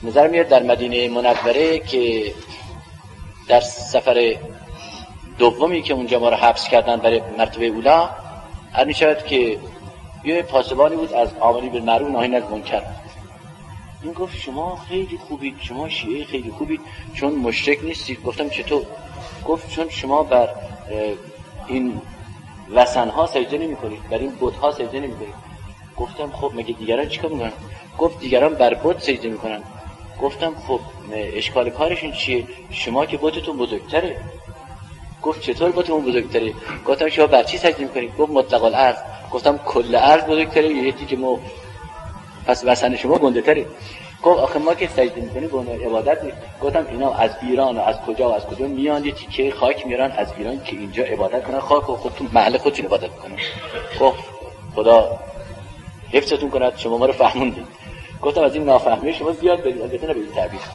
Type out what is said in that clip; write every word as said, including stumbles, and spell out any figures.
نظر میاد در مدینه منوره که در سفر دومی که اونجا ما رو حبس کردن برای مرتبه اولا، هر میشود که یه پاسبانی بود از آمری بالمعروف نهی از منکر. این گفت شما خیلی خوبید، شما شیعه خیلی خوبید چون مشرک نیستید. گفتم چطور؟ گفت چون شما بر این وثنها سجده نمی کنید، بر این بت‌ها سجده نمی کنید. گفتم خب مگه دیگران چیکار میکنن؟ گفت دیگران بر بت سجده میکنن. گفتم خب اشکال کارشون چیه؟ شما که بتتون بزرگتره. گفت چطور بتمون بزرگتره؟ گفتم شما بر چی سجده میکنید؟ گفت مطلق الارض. گفتم کل ارض بزرگتره یا یه تیکه مو؟ پس وثن شما گنده تره. گفت آخه ما که سجده میکنیم به اون عبادت نیست. گفتم اینا از ایران و از کجا و از کجا میان یه تیکه خاک میارن از ایران که اینجا عبادت کنن، خاک و خودتون محل خودتون عبادت کنن. گفت خدا حفظتون کند، شما ما رو فهموندید. گفتم از این نافهمی شما زیاد برید، البته نه به این تعبیر.